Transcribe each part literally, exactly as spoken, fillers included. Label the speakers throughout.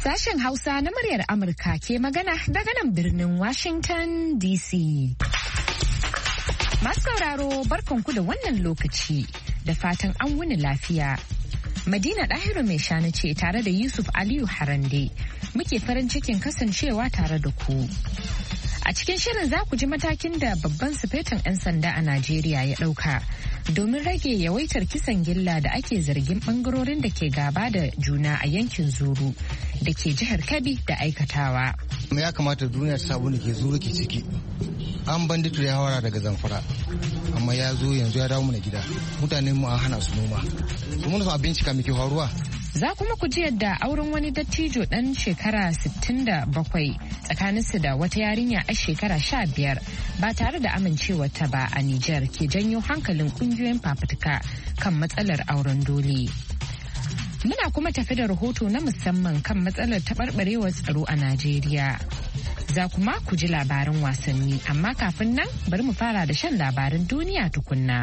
Speaker 1: Sashen Hausa na muryar Amurka ke magana daga nan birnin Washington D C. Masu sauraro barkanku da wannan lokaci da fatan an wuni lafiya. Madina Dahiru mai shanu ce tare da Yusuf Aliyu Harande muke farin cikin kasancewa tare da ku. A cikin shirin za ku ji matakin da babban sufetin 'yan sanda a Najeriya ya ɗauka domin rage yawaitar kisan gilla da ake zargin ɓangarorin da ke gaba da juna a yankin Zuru da ke jihar Kebbi da aikatawa.
Speaker 2: Ya kamata duniya ta sabu da ke Zuru ke ciki. An banditu ya hawara daga Zamfara, amma ya zo yanzu ya dawo mana gida. Mutane mu an hana su noma. Su mun san abinci ka muke faruwa.
Speaker 1: Za kuma ku ji yadda auren wani dattijo ɗan shekara sittin da bakwai tsakaninsu da wata yarinya a shekara sha biyar ba tare da amincewarta ba a Nijar ke janyo hankalin ƙungiyoyin fafutuka kan matsalar auren dole. Muna kuma tafi da rahoto na musamman kan matsalar taɓarɓarewar tsaro a Najeriya. Za kuma ku ji labaran wasanni, amma kafin nan bari mu fara da shan labaran duniya tukunna.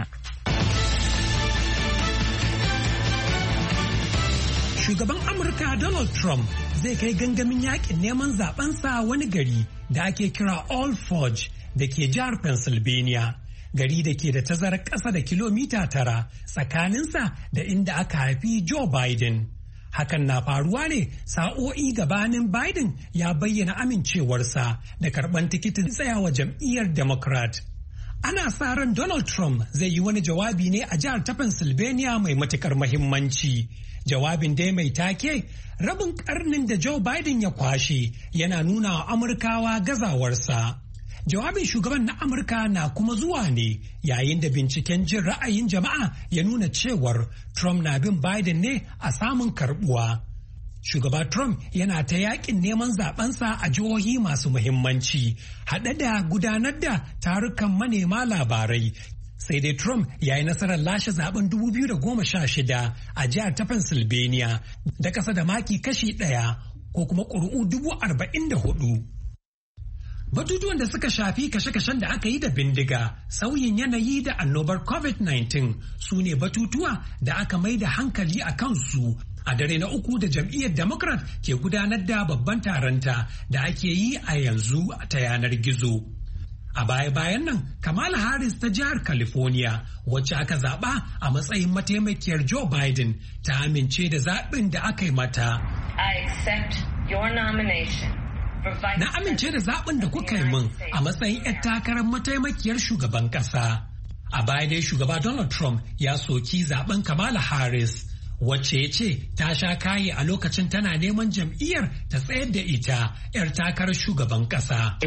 Speaker 3: Shugaban Amurka Donald Trump zai kai gangamin yakin neman zabensa wani gari da ake kira Old Forge da ke jihar Pennsylvania. Gari da ke da tazarar ƙasa da kilomita tara tsakaninsa da inda aka haifi Joe Biden. Hakan na faruwa ne sa'o'i gabanin Biden ya bayyana amincewarsa da karɓar tikitin tsayawa jam'iyyar Democrat. Ana sa ran Donald Trump zai yi wani jawabi ne a jihar ta Pennsylvania mai matukar mahimmanci. Jawabin dai mai take rabin karnin da Joe Biden ya kwashe yana nuna wa Amurkawa gazawarsa. Jawabin shugaban na Amurka na kuma zuwa ne yayin da binciken jin ra'ayin jama'a ya nuna cewar Trump na bin Biden ne a samun karbuwa. Shugaba Trump yana ta yakin neman zabensa a jihohi masu muhimmanci, haɗe da gudanar da tarukan manema labarai. Sai dai Trump ya yi nasarar lashe zaben dubu biyu da goma sha shida a jihar ta Pennsylvania da ƙasa da maki kashi ɗaya ko kuma ƙuri'u dubu arba'in da hudu. Batutuwan da suka shafi kashe-kashen da aka yi da bindiga, sauyin yanayi da annobar covid nineteen su ne batutuwa da aka mai da hankali a kansu a dare na uku da jam'iyyar Democrat ke gudanar da babban taronta da ake yi a yanzu ta yanar gizo. A baya-bayan nan, Kamala Harris ta jihar California, wacce aka zaɓa a matsayin mataimakiyar Joe Biden, ta amince da zaɓin da aka yi mata.
Speaker 4: I accept your nomination.
Speaker 3: Na amince da zaɓin da kuka yi min a matsayin 'yar takarar mataimakiyar shugaban ƙasa. A baya dai shugaba Donald Trump ya soki zaɓen Kamala Harris, wacce ya ce ta sha kayi a lokacin tana neman jam'iyyar ta tsayar da ita 'yar takarar shugaban ƙasa.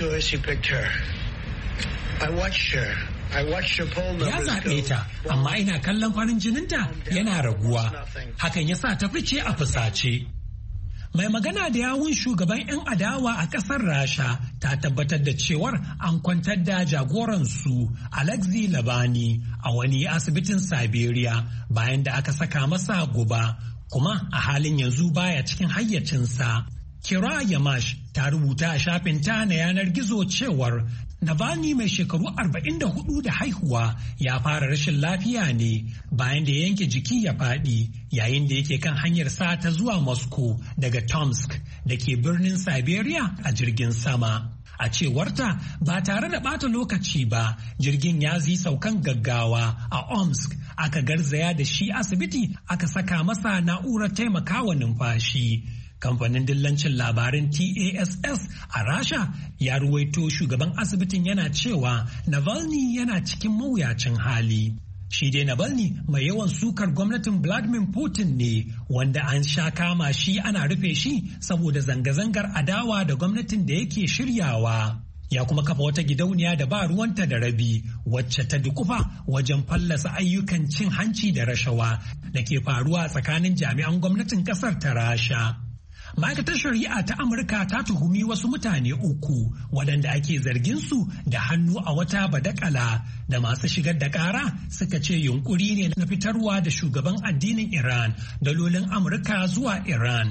Speaker 3: Ya zaɓe ta, amma ina kallon farin jininta yana raguwa. Hakan ya sa ta fice a fusace. Mai magana da yawun shugaban 'yan adawa a ƙasar Rasha ta tabbatar da cewar an kwantar da jagoransu Alexei Navalny a wani asibitin Siberia bayan da aka saka masa guba, kuma a halin yanzu baya cikin hayyacinsa. Kira Yamash ta rubuta a shafinta na yanar gizo cewar Navalny mai shekaru arba'in da hudu da haihuwa ya fara rashin lafiya ne bayan da yanke jiki ya faɗi yayin da yake kan hanyar sa ta zuwa Moscow daga Tomsk da ke birnin Siberia a jirgin sama. A cewarta ba tare da ɓata lokaci ba, jirgin ya zi saukan gaggawa a Omsk, aka garzaya da shi asibiti aka saka masa na'urar taimakawa numfashi. Kamfanin dillancin labarin T A S S a Rasha ya ruwaito shugaban asibitin yana cewa Navalny yana cikin mawuyacin hali. Shi dai Navalny mai yawan sukar gwamnatin Vladimir Putin ne, wanda an sha kama shi ana rufe shi saboda zanga-zangar adawa da gwamnatin da yake shiryawa. Ya kuma kafa wata gidauniya da ba ruwanta da rabi wacce ta dukufa wajen fallasa ayyukan cin hanci da rashawa da ke faruwa tsakanin jami'an gwamnatin kasar ta Rasha. Ma'aikatar shari'a ta Amurka ta tuhumi wasu mutane uku waɗanda ake zargin su da hannu a wata badakala da masu shigar da ƙara suka ce yunkuri ne na fitarwa da shugaban addinin Iran dalolin Amurka zuwa Iran.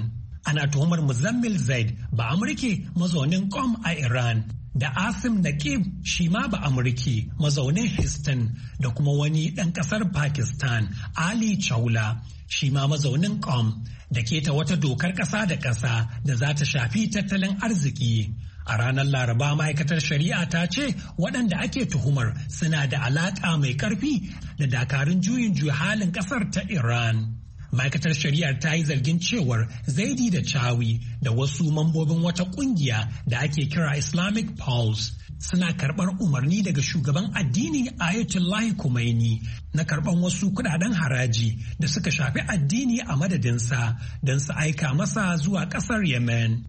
Speaker 3: Ana tuhumar Muzammil Zaid ba Amurke mazaunin Qom a Iran da Asim Naqib shi ma ba Amurke mazaunin Houston da kuma wani ɗan ƙasar Pakistan Ali Chawla shi ma mazaunin Qom da keta wata dokar ƙasa da ƙasa da za ta shafi tattalin arziki. A ranar Laraba ma'aikatar shari'a ta ce waɗanda ake tuhumar suna da alaƙa mai ƙarfi da dakarun juyin juya halin ƙasar ta Iran. Ma'aikatar shari'ar ta yi zargin cewar Zaidi da Chawi da wasu mambobin wata ƙungiya da ake kira Islamic Pulse suna karɓar umarni daga shugaban addini Ayatollah Khomeini na karɓar wasu kudaden haraji da suka shafi addini a madadinsa don su aika masa zuwa ƙasar Yemen.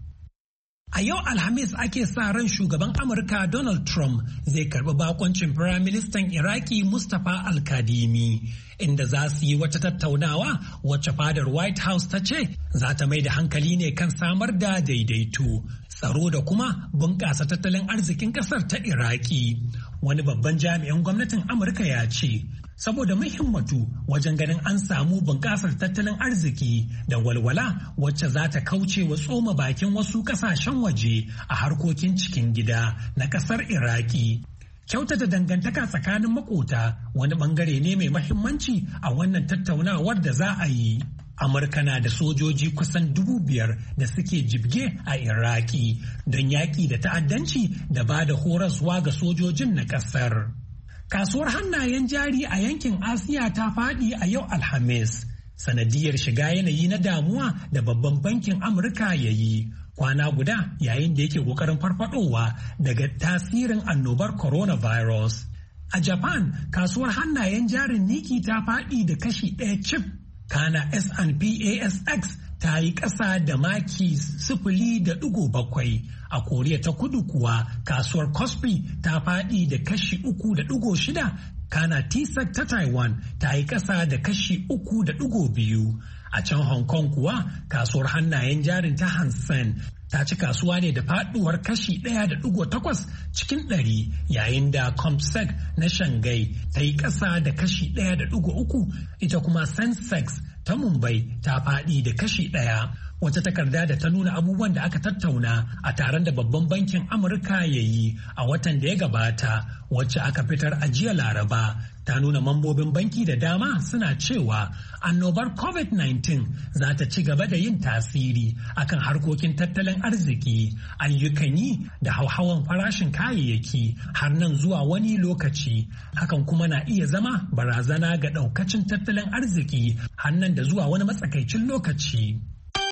Speaker 3: A yau Alhamis ake sa ran shugaban Amurka Donald Trump zai karɓi bakoncin Firaministan Iraki Mustapha Al-Kadhimi, inda za su yi wata tattaunawa wacce fadar White House ta ce za ta mai da hankali ne kan samar da daidaito, tsaro da kuma bunƙasa tattalin arzikin ƙasar ta Iraki. Wani babban jami'in gwamnatin Amurka ya ce, saboda muhimmatu wajen ganin an samu bunƙasar tattalin arziki da walwala wacce za ta kauce wa tsoma bakin wasu ƙasashen waje a harkokin cikin gida na ƙasar Iraki. Kyautata dangantaka tsakanin makota wani bangare ne mai mahimmanci a wannan tattaunawar da za a yi. Amurka na da sojoji kusan dubu biyar da suke jibge a Iraki don yaƙi da ta'addanci da ba da horaswa ga sojojin na ƙasar. Kasuwar hannayen jari a yankin Asiya ta faɗi a yau Alhamis, sanadiyar shiga yanayi na damuwa da babban bankin Amurka ya yi. Kwana guda yayin da yake ƙoƙarin farfadowa daga tasirin annobar coronavirus. A Japan, kasuwar hannayen jarin Nikkei ta faɗi da kashi ɗaya cif, kana S and P A S X ta yi ƙasa da maki sifili da ɗigo bakwai. A Koriya ta kudu kuwa kasuwar Kospi ta faɗi da kashi uku da ɗigo shida, kana T S E C ta Taiwan ta yi ƙasa da kashi uku da ɗigo biyu. A can Hong Kong kuwa kasuwar hannayen jarin ta Hang Seng ta ci kasuwa ne da faduwar kashi ɗaya da ɗigo takwas cikin ɗari, yayin da Comsec na Shanghai ta yi ƙasa da kashi ɗaya da ɗigo uku, ita kuma Sensex ta Mumbai ta faɗi da kashi ɗaya. Wata takarda da ta nuna abubuwan da aka tattauna a taron da babban bankin Amurka ya yi a watan da ya gabata, wacce aka fitar a jiya Laraba, ta nuna mambobin banki da dama suna cewa annobar covid nineteen za ta ci gaba da yin tasiri akan harkokin tattalin arziki, ayyukan yi da hauhawan farashin kayayyaki har nan zuwa wani lokaci. Hakan kuma na iya zama barazana ga ɗaukacin tattalin arziki har nan da zuwa wani matsakaicin lokaci.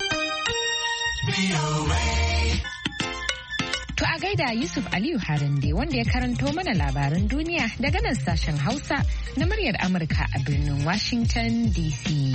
Speaker 1: To a gaida Yusuf Aliyu Harande wanda ya karanto mana labaran duniya daga nan sashen Hausa na muryar Amurka a birnin Washington D C.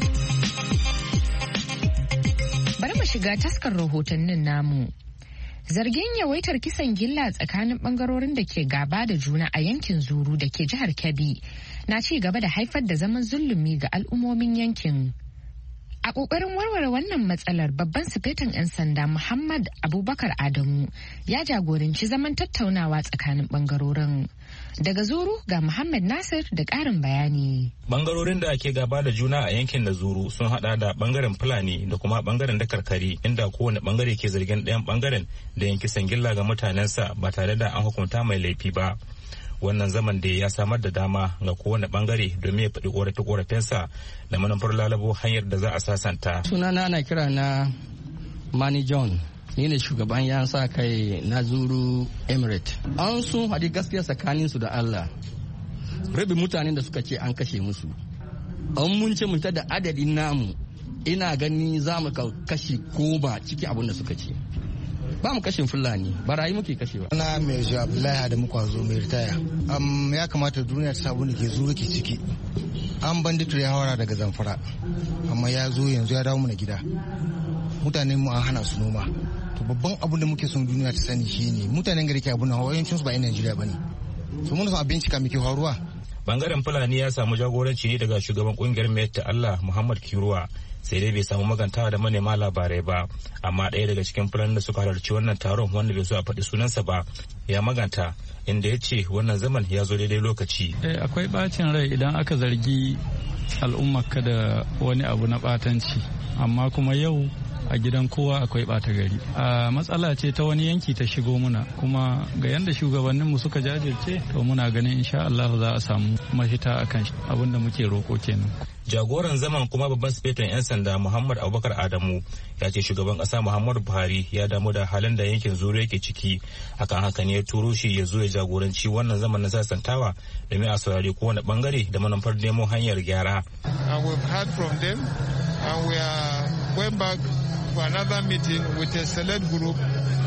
Speaker 1: Bari mu shiga taskar rahotannin namu. Zargin yawaitar kisan gilla tsakanin bangarorin da ke gaba da juna a yankin Zuru da ke jihar Kebbi na ci gaba da haifar da zaman zulumi ga al'ummomin yankin. A ƙoƙarin warware wannan matsalar, babban sifetin 'yan sanda Muhammad Abubakar Adamu ya jagoranci zaman tattaunawa tsakanin ɓangarorin. Daga Zuru ga Muhammad Nasir da ƙarin bayani.
Speaker 5: Bangarorin da ake gaba da juna a yankin na Zuru sun hada da bangaren Fulani da kuma bangaren da Karkari, inda kowane bangare ke zargin ɗayan bangaren da yin kisan gilla ga mutanensa ba tare da an hukunta mai laifi ba. Wannan zaman da ya samar da dama ga kowane bangare domin ya faɗi ƙorafe-ƙorafensa da manufar lalabo hanyar da za a sasanta.
Speaker 6: Sunana ana kira na Mani John, ni ne shugaban yan sa kai na Zuru Emirate. An sun haɗi gaskiya tsakanin su da Allah. Rabi mutanen da suka ce an kashe musu. An mun ce mutu da adadin namu, ina gani za mu kashe goma ciki abin da suka ce. Ba mu kashin Fulani, barayi muke kashewa.
Speaker 2: Ana mai zuwa Abdullahi Adamu Kwazo mai ritaya. Um, ya kamata duniya ta sabu da ke zuru ke ciki. An banditur ya haura daga Zamfara, amma ya zo yanzu ya dawo mana gida. Mutanen mu an hana su noma. To babban abin da muke son duniya ta sani shine mutanen gari ke abun nan hawayancin su ba 'yan Najeriya bane. So mun san abinci ka muke faruwa.
Speaker 5: Bangaren Fulani ya samu jagoranci ne daga shugaban kungiyar Mayar ta Allah Muhammad Kiruwa. Sai dai bai samu magantawa da manema labarai ba, amma ɗaya daga cikin fulani da suka halarci wannan taron wanda bai so a faɗi sunansa ba ya maganta, inda ya ce wannan zaman ya zo daidai lokaci.
Speaker 7: Eh, akwai bacin rai idan aka zargi al'ummarka da wani abu na batanci, amma kuma yau a gidan kowa akwai ɓata gari. A matsala ce ta wani yanki ta shigo muna, kuma ga yanda shugabanninmu suka jajirce to muna ganin insha Allah za a samu mafita akan abin da muke roko kenan.
Speaker 5: Jagoran zaman kuma babban sifetan 'yan sanda Muhammad Abubakar Adamu ya ce shugaban kasa Muhammadu Buhari ya damu da halin da yankin Zuru yake ciki, akan haka ne ya turo shi ya zo ya jagoranci wannan zaman na sasantawa domin a saurari kowane bangare da manufar nemo hanyar gyara.
Speaker 8: And we've heard from them and we are going back for another meeting with a select group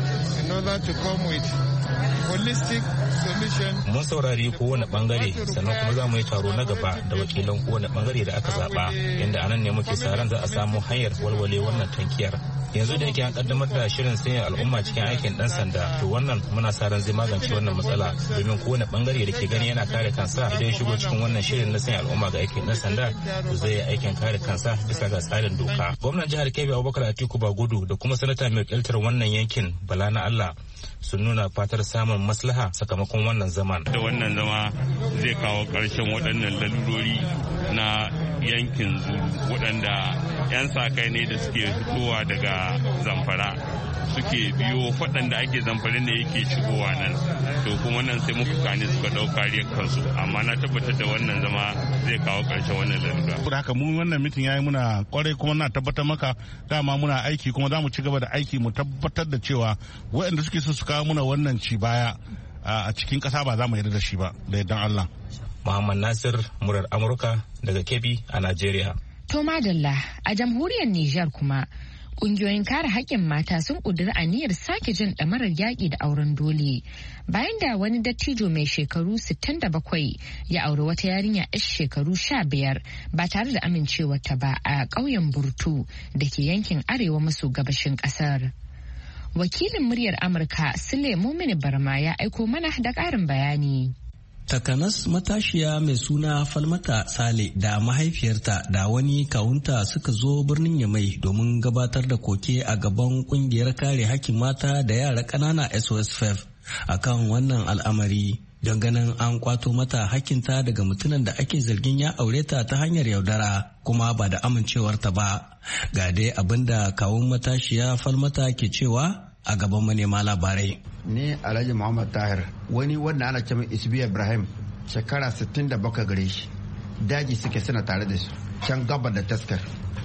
Speaker 8: in order to come with holistic solution. Mun saurari kowane bangare sannan kuma za mu yi taro na gaba da wakilan kowane bangare da aka zaba, inda anan ne muke sa ran za a samu hanyar walwale wannan tankiyar. Yanzu da yake an kaddamar da shirin sanya al'umma cikin aikin dan sanda, to wannan muna sa ran zai magance wannan matsala, domin kowane bangare da ke gani yana kare kansa idan ya shigo cikin wannan shirin na sanya al'umma ga aikin dan sanda to zai yi aikin kare kansa bisa ga tsarin doka. Gwamnan jihar Kebbi Abubakar Atiku Bagudu da kuma sanata mai wakiltar wannan yankin Bala na Allah sun nuna fatar samun maslaha sakamakon wannan zaman.
Speaker 9: Da wannan zama zai kawo ƙarshen waɗannan lalurori na yankin Zuru waɗanda 'yan sa-kai ne da suke fitowa daga Zamfara suke biyo waɗanda ake Zamfara ne yake shigowa nan, to kuma nan sai muka kane suka ɗau kariyar kansu, amma na tabbatar da wannan zama zai kawo ƙarshen wannan lalura.
Speaker 10: Da haka mun wannan mitin yayi muna kwarai, kuma na tabbatar maka dama muna aiki kuma za mu ci gaba da aiki mu tabbatar da cewa waɗanda suke so su kawo muna wannan ci baya a cikin ƙasa ba za mu yarda da shi ba da yardan Allah.
Speaker 5: Muhammad Nasir, murar Amurka daga Kebbi a Najeriya.
Speaker 1: To madalla, a jamhuriyar Nijar kuma kungiyoyin kare haƙƙin mata sun ƙudiri aniyar sake jin ɗamarar yaƙi da auren dole bayan da wani dattijo mai shekaru sittin da bakwai ya auri wata yarinya 'yar shekaru sha biyar ba tare da amincewarta ba a ƙauyen Burtu da ke yankin arewa maso gabashin ƙasar. Wakilin muryar Amurka Sule Mumini Barma ya aiko mana da ƙarin bayani.
Speaker 11: Takanas matashiya mai suna Falmata Sale da mahaifiyarta da wani kawunta suka zo birnin Yamai domin gabatar da koke a gaban kungiyar kare hakkin mata da yara ƙanana S O S F E F akan wannan al'amari, don ganin an kwato mata hakkinta daga mutumin da ake zargin ya aure ta ta hanyar yaudara kuma ba da amincewarta ba. Ga dai abinda kawun matashiya Falmata ke cewa a gaban manema labarai.
Speaker 12: Ni Alhaji Muhammad Tahir, wani wanda ana cewa Isbi Ibrahim, shekara sittin da bakwai gare shi, daji suke suna tare da su can gabar da taskar.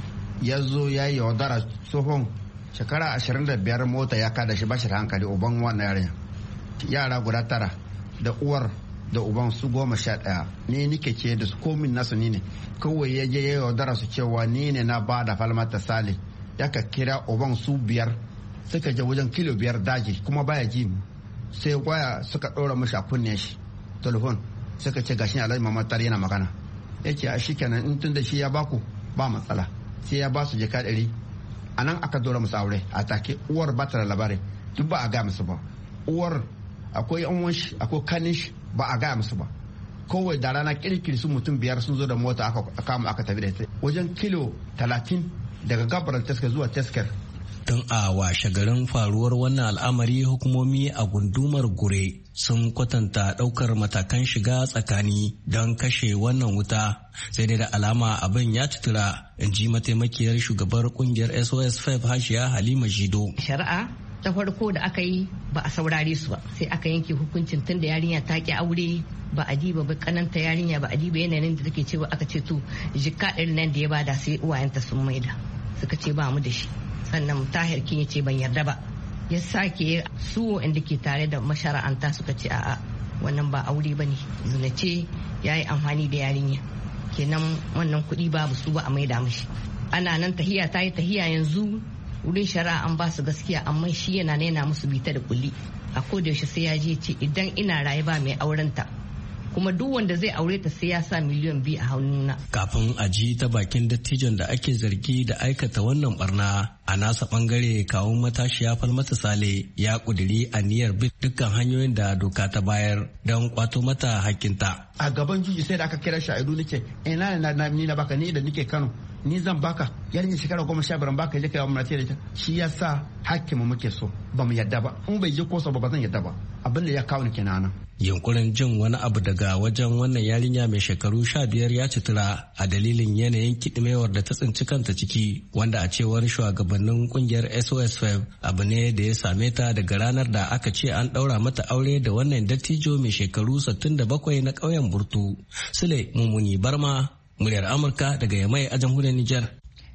Speaker 12: Ya zo ya yi yaudara tsohon shekara ashirin da biyar, mota ya kada shi bashi da hankali, uban wannan yarinya. Yara guda tara da uwar da uban su goma sha ɗaya. Ni nike ce da su komin nasu ni ne. Kawai ya je ya yaudara su cewa ni ne na ba da Falmata Sale. Ya ka kira uban su biyar suka je wajen kilo biyar daji kuma baya ji mu, sai waya suka ɗora mashi a kunne shi telefon suka ce gashi Alhaji Muhammad Tahir yana magana. Ya ce a shi kenan in tun da shi ya baku ba matsala, sai ya ba su jaka ɗari. A nan aka dora musu aure a take. Uwar ba ta da labari, duk ba a gaya musu ba. Uwar akwai yan uwan shi akwai kanin shi, ba a gaya musu ba. Kowai da rana kirkiri su mutum biyar sun zo da mota aka kama aka tafi da ita wajen kilo talatin daga gabarar taskar zuwa taskar.
Speaker 11: Tun a washe garin faruwar wannan al'amari, hukumomi a gundumar Gure sun kwatanta ɗaukar matakan shiga tsakani don kashe wannan wuta, sai dai da alama abin ya tutura, in ji mataimakiyar shugabar kungiyar S O S F E F Hashiya Halima Jido.
Speaker 13: Shari'a ta farko da aka yi ba a saurare su ba, sai aka yanke hukuncin tun da yarinya ta ki aure, ba a diba ba kananta yarinya, ba a diba yanayin da take cewa, aka ce to jikka ɗin nan da ya bada sai uwayenta sun maida, suka ce ba mu da shi. Sannan Tahir kin ya ce ban yarda ba, ya sake su inda ke tare da mashara'anta suka ce a'a wannan ba aure bane, zina ce ya yi amfani da yarinya, kenan wannan kuɗi babu su ba a maida mishi. Ana nan tahiya ta yi tahiya, yanzu wurin shari'a an ba su gaskiya, amma shi yana nena musu bita da kulli. A koda yaushe sai ya je ce idan ina raye ba mai aurenta, kuma duk wanda zai aure ta sai ya sa miliyan biyu a hannuna.
Speaker 11: Kafin a ji ta bakin dattijon da ake zargi da aikata wannan barna, a nasa bangare kawun matashiya Falmata Sale ya kuduri aniyar bin dukkan hanyoyin da doka ta bayar don kwato mata hakkinta.
Speaker 12: A gaban juji sai da aka kira sha'idu nake ina na ni na baka, ni da nike Kano ni zan baka yarinya shekara goma sha biyar baka je kai wa muna da ita. Shi yasa hakkin mu muke so, ba mu yadda ba, in bai je kosa ba ba zan yadda ba. abin da ya kawo kenan.
Speaker 11: Yunkurin jin wani abu daga wajen wannan yarinya mai shekaru sha biyar ya citura a dalilin yanayin kidimewar da ta tsinci kanta ciki, wanda a cewar shugabannin kungiyar S O S five abu ne da ya same ta daga ranar da aka ce an daura mata aure da wannan dattijo mai shekaru sittin da bakwai na ƙauyen Burtu. Sule Mumuni Barma, muryar Amurka daga Yamai a jamhuriyar Nijar.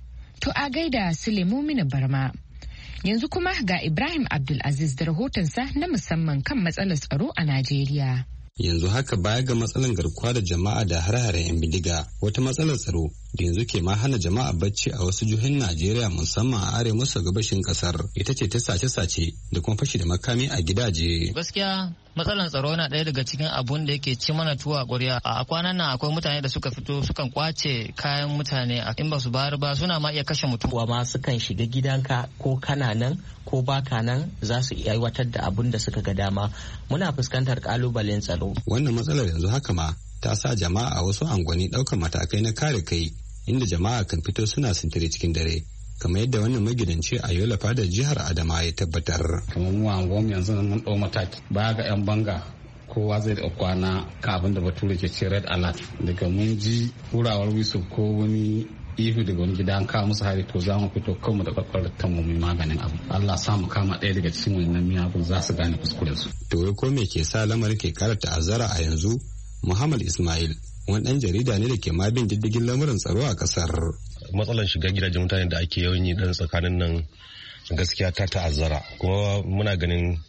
Speaker 1: To a gaida Sule Mumuni Barma. Yanzu kuma ga Ibrahim Abdulaziz da rahotonsa na musamman kan matsalar tsaro a Najeriya.
Speaker 14: Yanzu haka baya ga matsalar garkuwa da jama'a da har-haren 'yan bindiga, wata matsalar tsaro da yanzu ke ma hana jama'a bacci a wasu jihohin Najeriya musamman a arewa maso gabashin kasar ita ce ta sace-sace da kuma fashi da makami a gidaje.
Speaker 15: Gaskiya matsalar tsaro na ɗaya daga cikin abun da yake ci mana tuwa ƙwarya. A kwanan nan akwai mutane da suka fito sukan kwace kayan mutane in ba su bayar ba suna ma iya kashe mutum.
Speaker 16: Wa ma sukan shiga gidanka ko kana nan ko baka nan za su iya aiwatar da abun da suka ga dama. Muna fuskantar kalubalen tsaro.
Speaker 14: Wannan matsalar yanzu haka ma ta sa jama'a a wasu angwani ɗaukar matakai na kare kai inda jama'a kan fito suna sintiri cikin dare. Kamar yadda wannan magidanci a Yola Fadar jihar Adama ya tabbatar.
Speaker 17: Kamar mu anguwan yanzu mun ɗau mataki baya ga 'yan banga kowa zai da kwana kan abin da bature ke ce red alert daga mun ji hurawar wisu ko wani ihu daga wani gida an kawo musu hari to za mu fito kanmu da kwakwarar mu mai maganin abu. Allah sa mu kama ɗaya daga cikin wannan miyagun za su gane kuskurensu.
Speaker 14: To ko me ke sa lamarin ke kara ta'azzara a yanzu? Muhammad Ismail wani ɗan jarida ne da ke ma bin diddigin lamuran tsaro a ƙasar.
Speaker 18: Matsalar shiga gidajen mutane da ake yawan yi dan tsakanin nan gaskiya ta ta'azzara kuma muna ganin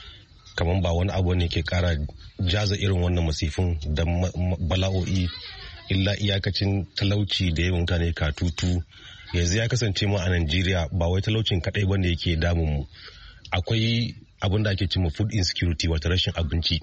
Speaker 18: kamar ba wani abu ne ke kara jaza irin wannan masifin da bala'o'i illa iyakacin talauci da yawan mutane katutu. Yanzu ya kasance mu a Najeriya ba wai talaucin kadai bane yake damun mu, akwai abin da ake cewa food insecurity wato rashin abinci.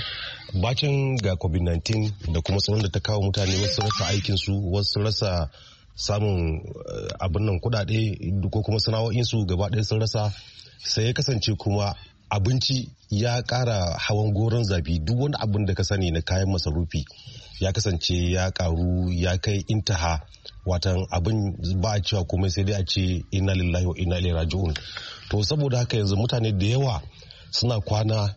Speaker 18: Bacin ga covid nineteen da kuma tsoron da ta kawo mutane wasu rasa aikinsu wasu rasa samun abin nan kudade ko kuma sana'o'insu gaba ɗaya sun rasa, sai ya kasance kuma abinci ya ƙara hawan goron zabi. Duk wani abin da ka sani na kayan masarufi ya kasance ya ƙaru ya kai intaha, watan abin ba a cewa komai sai dai a ce inna lillahi wa inna ilaihi raji'un. To saboda haka yanzu mutane da yawa suna kwana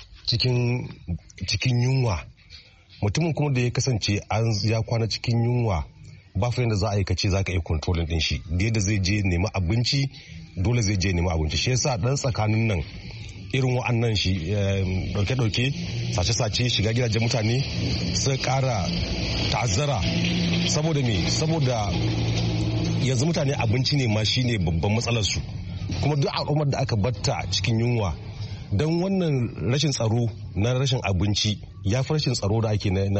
Speaker 18: cikin cikin yunwa. Mutumin kuma da ya kasance an ya kwana cikin yunwa ba fa yanda za a yi kace za ka yi controlling din shi, da yadda zai je nema abinci dole zai je nema abinci. Shi yasa dan tsakanin nan irin wa'annan shi dauke-dauke sace-sace shiga gidajen mutane sai kara ta'azzara. Saboda me? Saboda yanzu mutane abinci ne ma shine babban matsalar su, kuma duk al'ummar da aka batta cikin yunwa don wannan rashin tsaro na rashin abinci ya fi rashin tsaro da ake na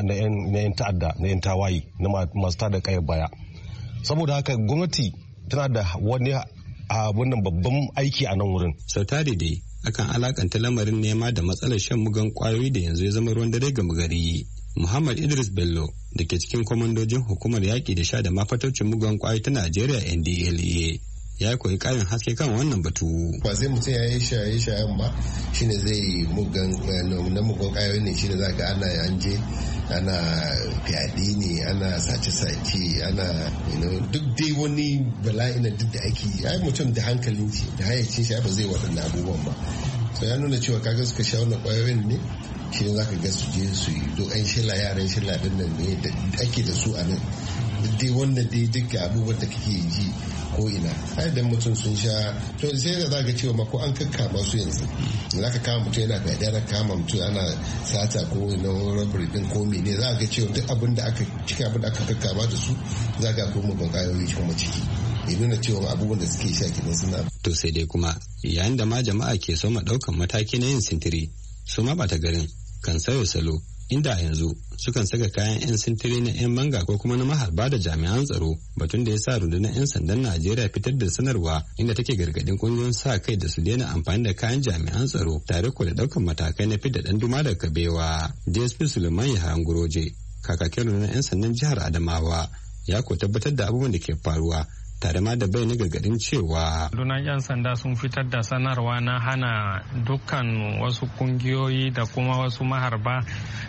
Speaker 18: yan ta'adda na yan tawaye na masu tada kayan baya. Saboda haka gwamnati tana da wani a wannan babban aiki a nan wurin.
Speaker 14: Sau tare dai akan alakanta lamarin nema da matsalar shan mugan kwayoyi da yanzu ya zama ruwan dare ga gari. Muhammad Idris Bello da ke cikin kwamandojin hukumar yaƙi da sha da mafataucin mugan kwayoyi ta Najeriya N D L E A ya koyi karin haske kan wannan batu.
Speaker 19: Ba sai mutum ya yi shaye-shayen ba shine zai mugan na mugan kwayoyi ne shine za ka ana anje ana fyaɗe ne ana sace-sace ana duk dai wani bala'i na duk da ake yi. Ai mutum da hankalin shi da hayyacin shi ba zai waɗannan abubuwan ba. So ya nuna cewa kaga suka sha wannan kwayoyin ne shi ne za ka ga su je su yi duk an shila yaran shila ɗin nan ne da ake da su a nan. Duk dai wannan dai duk abubuwan da kake ji ko ina ai dan mutum sun sha to sai da zaka cewa ma ko an kakkama su yanzu zaka kama mutum yana da dare kama mutum ana sata ko na robbery din ko mene zaka ga cewa duk abin da aka cika abin da aka kakkama da su zaka ko mu ban kayoyi kuma ciki ya nuna cewa abubuwan da suke sha kidan suna.
Speaker 14: To sai dai kuma yayin da ma jama'a ke so ma daukan mataki na yin sintiri su ma bata garin kan sauya salo inda yanzu sukan saka kayan 'yan sintiri na 'yan banga ko kuma na maharba da jami'an tsaro, batun da ya sa rundunar 'yan sandan Najeriya fitar da sanarwa inda take gargadin kungiyoyin sa kai da su daina amfani da kayan jami'an tsaro tare ko da daukan matakai na fidda dan duma da kabewa. D S P Suleiman Yahan Guroje kakakin rundunar 'yan sandan jihar Adamawa ya ko tabbatar da abubuwan da ke faruwa tare ma da bayyana gargadin cewa
Speaker 7: rundunar 'yan sanda sun fitar da sanarwa na hana dukkan wasu kungiyoyi da kuma wasu maharba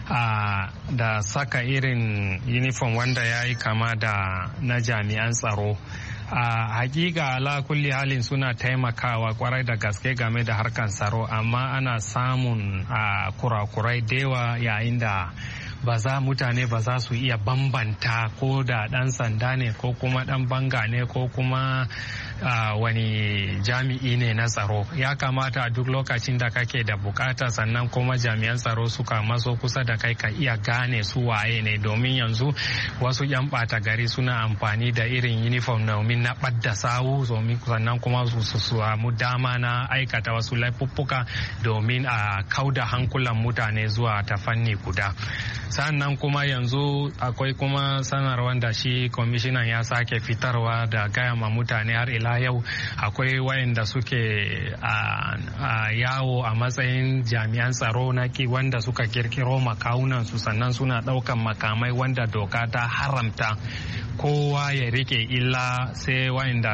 Speaker 7: a da saka irin uniform wanda ya yi kama da na jami'an tsaro
Speaker 20: a hakika ala kulli halin suna taimakawa kwarai da gaske game da harkan tsaro, amma ana samun kurakurai da yawa yayin da ba za mutane ba za su iya bambanta ko da dan sanda ne ko kuma dan banga ne ko kuma uh, wani jami'i ne na tsaro. Ya kamata a duk lokacin da kake da bukata sannan kuma jami'an tsaro suka maso kusa da kai ka iya gane su waye ne, domin yanzu wasu yan bata gari suna amfani da irin uniform domin na ɓadda sawu, sannan kuma su samu dama na aikata wasu laifuffuka domin a kauda hankulan mutane zuwa ta fanni guda. Sannan kuma yanzu akwai kuma sanarwar da shi kwamishinan ya sake fitarwa da gaya ma mutane har ila yau akwai wayanda suke a yawo a matsayin jami'an tsaro na ki wanda suka kirkiro makaunan su, sannan suna daukan makamai wanda doka ta haramta kowa ya rike illa sai wayanda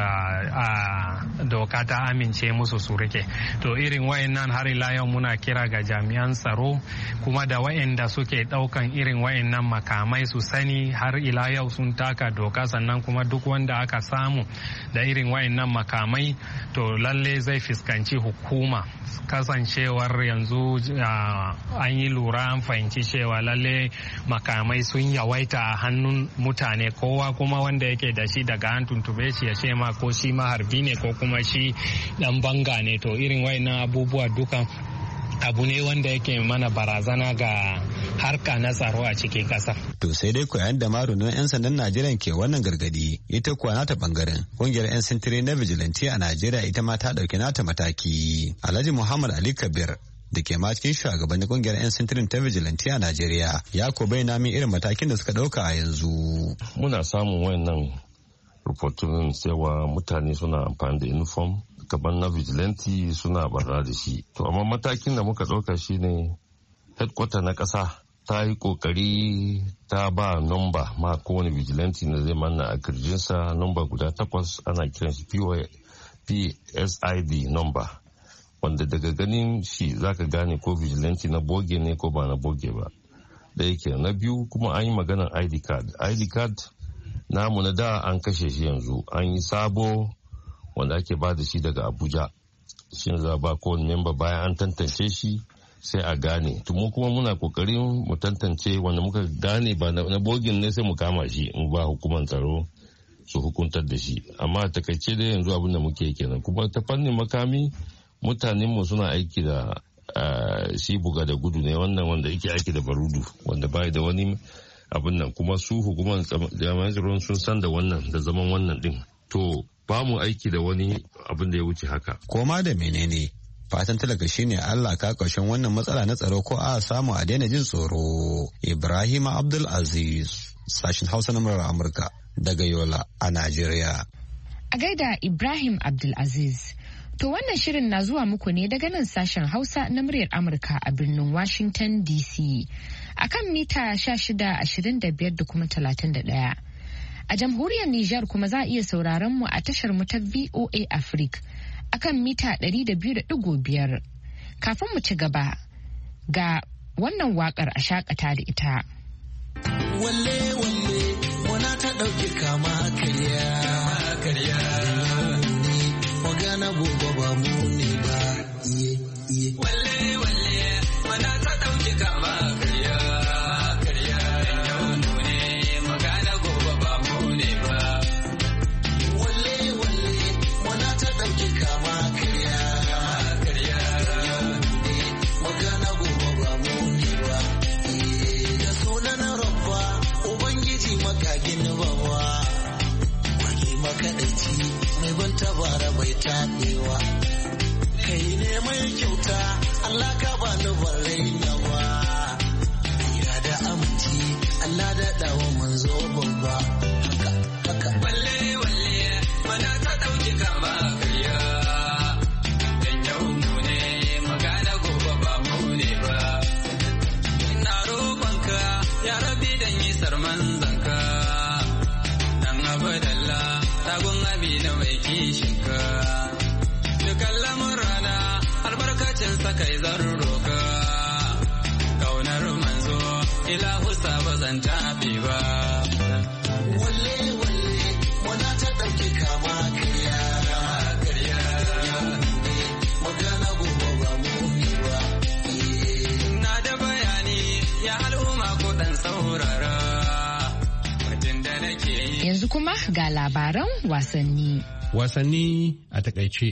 Speaker 20: doka ta amince musu su rike. To irin wayannan har ila yau muna kira ga jami'an tsaro kuma da wayanda suke daukan irin wayannan makamai su sani har ila yau sun taka doka, sannan kuma duk wanda aka samu da irin wayannan makamai to lalle zai fuskanci hukuma, kasancewar yanzu an yi lura an fahimci cewa lalle makamai sun yawaita a hannun mutane, kowa kuma wanda yake da shi daga an tuntube shi ya ce ma ko shi maharbi ne ko kuma shi dan banga ne. To irin wayannan abubuwa dukan abu ne wanda yake mana barazana ga harka na tsaro a cikin kasar.
Speaker 14: To sai dai koyan da marunan 'yan sandan Najeriya ke wannan gargadi, ita kuwa nata bangaren kungiyar 'yan sintiri na vigilante a Najeriya ita ma ta dauki nata mataki. Alhaji Muhammad Ali Kabir da ke ma cikin shugabannin kungiyar 'yan sintirin ta vigilante a Najeriya ya ko bayyana min irin matakin da suka dauka a yanzu.
Speaker 21: Muna samun wayannan rahoton cewa mutane suna amfani da uniform gaban na vigilante suna barna da shi. To amma matakin da muka ɗauka shine headquarter na ƙasa ta yi ƙoƙari ta ba nomba ma kowane vigilante na zai manna a kirjinsa nomba guda takwas, ana kiran shi P S I D nomba, wanda daga ganin shi zaka gane ko vigilante na boge ne ko ba na boge ba. Da yake na biyu kuma an yi maganar I D card. I D card namu na da an kashe shi, yanzu an yi sabo wanda ake ba da shi daga Abuja. Shi za ba kowane memba bayan an tantance shi sai a gane. Tumu kuma muna kokarin mu tantance wanda muka gane ba na bogin ne sai mu kama shi in ba hukumar tsaro su hukuntar da shi. Amma a takaice dai yanzu abin da muke kenan. Kuma ta fannin makami mutanen mu suna aiki da shi buga da gudu ne, wannan wanda yake aiki da barudu wanda bai da wani abin nan, kuma su hukumar jami'an tsaron sun san da wannan da zaman wannan din. To ba mu aiki da wani abin da ya wuce haka.
Speaker 14: Koma da menene fatan talaka shine Allah ka ƙarshen wannan matsala na tsaro ko a samu a daina jin tsoro. Ibrahim Abdul Aziz, sashin Hausa na murar Amurka daga Yola a Najeriya.
Speaker 1: A gaida Ibrahim Abdul Aziz. To wannan shirin na zuwa muku ne daga nan sashen Hausa na muryar Amurka a birnin Washington D C. Akan mita sha shida, ashirin da biyar da kuma talatin da ɗaya. A jamhuriyar Nijar kuma za a iya sauraron mu a tashar mu ta V O A Africa akan mita ɗari da biyu da ɗigo biyar. Kafin mu ci gaba ga wannan waƙar a shakata da ita.
Speaker 22: Walle walle wana ta ɗauki kama karya karya ne magana gobe ba mu ne ba iye iye. Walle walle wana ta ɗauki kama karya karya ne magana gobe ba mu ne ba. Walle walle wana ta ɗauki kama karya karya ne magana gobe ba mu ne ba. Da sunan rabba ubangiji makagin bawa wani makaɗaici mai ban tabara bai taɓewa. Kai ne mai kyauta Allah ka bani ban rainawa. Ya da aminci Allah da dawo manzo babba. Haka haka. Walle walle mana ta ɗauki kama karya. Dan yau mu ne magana gobe ba mu ne ba. Ina roƙonka ya rabi dan yi sarman zanka. Dan abadalla tagun abi na mai kishinka. Dukan lamurana albarkacin sa kai zan roka. Kaunar manzo ilahu sa ba zan tafi ba. Walle walle wana ta ɗauki kama
Speaker 1: kuma ga labaran wasanni.
Speaker 3: Wasanni a takaice.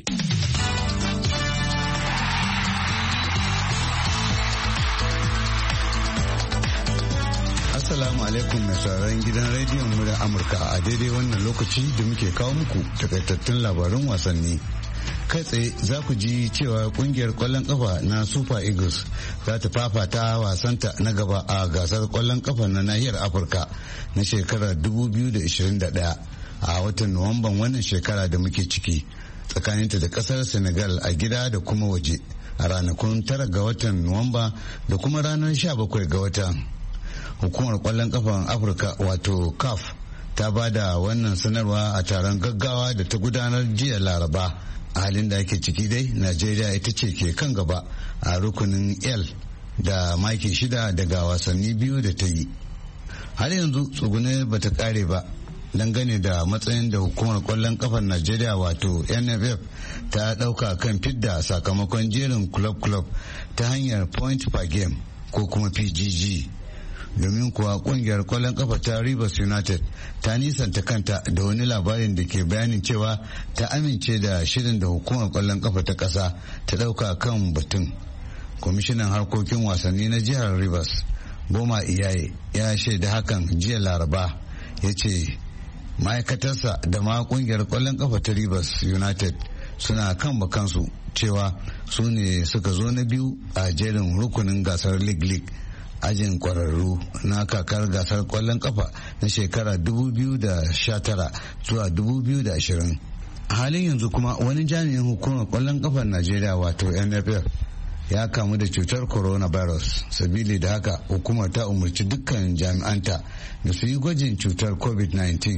Speaker 4: Assalamu alaikum mai sauraron gidan rediyon muryar Amurka a daidai wannan lokaci da muke kawo muku takaitattun labarun wasanni. Kai tsaye za ku ji cewa kungiyar kwallon kafa na Super Eagles za ta fafata wasanta na gaba a gasar kwallon kafa na nahiyar Afirka na shekarar dubu biyu da ishirin da ɗaya a watan Nuwamban wannan shekara da muke ciki tsakaninta da kasar Senegal a gida da kuma waje a ranakun tara ga watan Nuwamba da kuma ranar sha bakwai ga watan. Hukumar kwallon kafan Afirka wato C A F ta ba da wannan sanarwa a taron gaggawa da ta gudanar jiya Laraba. A halin da ake ciki dai Najeriya ita ce ke kan gaba a rukunin L da maki shida daga wasanni biyu da ta yi. Har yanzu tsugune ba ta kare ba dangane da matsayin da hukumar kwallon kafan Najeriya wato N F F ta dauka kan fidda sakamakon jerin club club ta hanyar point per game ko kuma P G G. Domin kuwa kungiyar kwallon kafa ta Rivers United ta nisanta kanta da wani labarin da ke bayanin cewa ta amince da shirin da hukumar kwallon kafa ta kasa ta dauka kan batun. Kwamishinan harkokin wasanni na jihar Rivers Boma Iyaye ya shaida hakan jiya Laraba, ya ce ma'aikatarsa da ma kungiyar kwallon kafa ta Rivers United suna kan bakansu cewa su ne suka zo na biyu a jerin rukunin gasar League League ajin kwararru na kakar gasar kwallon kafa na shekara dubu biyu da sha tara zuwa dubu biyu da ashirin. A halin yanzu kuma wani jami'in hukumar kwallon kafar Najeriya wato N F F ya kamu da cutar coronavirus, sabili da haka hukumar ta umarci dukkan jami'anta da su yi gwajin cutar covid nineteen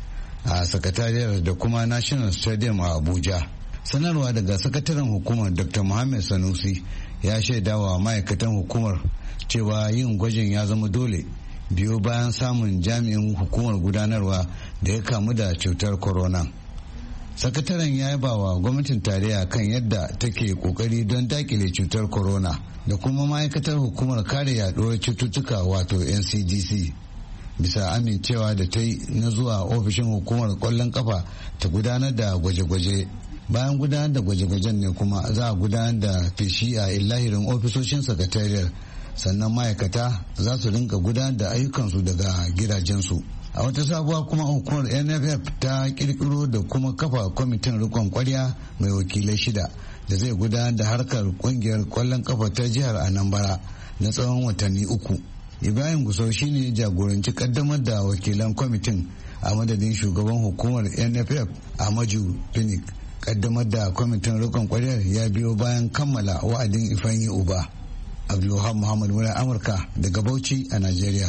Speaker 4: a sakatariyar da kuma National Stadium a Abuja. Sanarwa daga sakataren hukumar Doctor Muhammad Sanusi ya shaidawa ma'aikatan hukumar cewa yin gwajin ya zama dole biyo bayan samun jami'in hukumar gudanarwa da ya kamu da cutar corona. Sakataren ya yaba wa gwamnatin tarayya kan yadda take kokari don dakile cutar corona da kuma ma'aikatar hukumar kare yaduwar cututtuka wato N C D C bisa amincewa da ta yi na zuwa ofishin hukumar kwallon kafa ta gudanar da gwaje-gwaje. Bayan gudanar da gwaje-gwajen ne kuma za a gudanar da feshi a illahirin ofisoshin sakatariyar, sannan ma'aikata za su rinka gudanar da ayyukansu daga gidajensu. A wata sabuwa kuma hukumar N F F ta kirkiro da kuma kafa kwamitin rikon kwarya mai wakilai shida da zai gudanar da harkar kungiyar kwallon kafa ta jihar Anambra na tsawon watanni uku. Ibrahim Gusau shine jagoranci kaddamar da wakilan kwamitin a madadin shugaban hukumar N F F Amaju Pinnick. Kaddamar da kwamitin rikon kwaryar ya biyo bayan kammala wa'adin Ifanyi Uba. Abdulwahab Muhammad Mura Amurka daga Bauchi a Najeriya.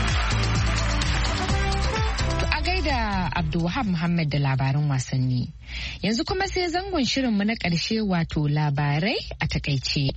Speaker 1: A gaida Abdulwahab Muhammad da labaran wasanni. Yanzu kuma sai zangon shirinmu na ƙarshe wato labarai a takaice.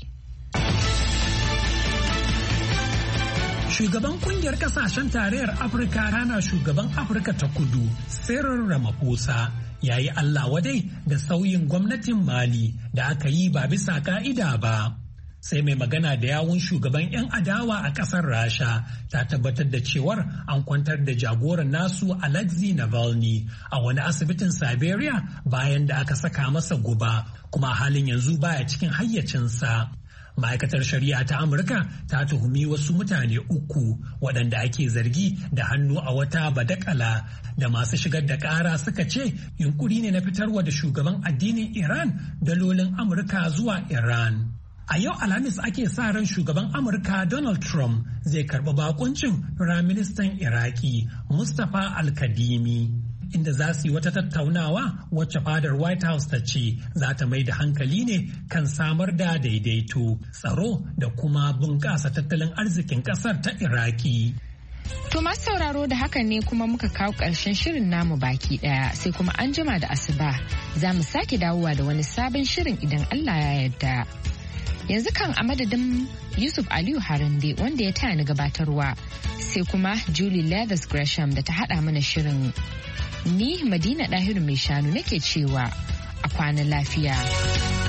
Speaker 23: Shugaban kungiyar kasashen tarayyar Afirka rana shugaban Afirka ta Kudu, Cyril Ramaphosa, ya yi Allah wadai da sauyin gwamnatin Mali da aka yi ba bisa ka'ida ba. Sai mai magana da yawun shugaban 'yan adawa a ƙasar Rasha ta tabbatar da cewar an kwantar da jagoran nasu Alexei Navalny a wani asibitin Siberia bayan da aka saka masa guba, kuma halin yanzu baya cikin hayyacinsa. Ma'aikatar shari'a ta Amurka ta tuhumi wasu mutane uku waɗanda ake zargi da hannu a wata badakala da masu shigar da ƙara suka ce yunkuri ne na fitarwa da shugaban addinin Iran dalolin Amurka zuwa Iran. A yau Alhamis ake sa ran shugaban Amurka Donald Trump zai karɓi bakuncin Firaministan Iraki Mustapha Al-Kadhimi, inda za su yi wata tattaunawa wacce fadar White House ta ce za ta mai da hankali ne kan samar da daidaito, tsaro da kuma bunƙasa tattalin arzikin ƙasar ta Iraki.
Speaker 1: To masu sauraro da hakan ne kuma muka kawo ƙarshen shirin namu baki ɗaya, sai kuma an jima da asuba za mu sake dawowa da wani sabon shirin idan Allah ya yarda. Yanzu kan a madadin Yusuf Aliyu Harande wanda ya taya ni gabatarwa, sai kuma Julie Leathers Gresham da ta haɗa mana shirin. Ni Madina Ɗahiru mai shanu nake cewa a kwana lafiya.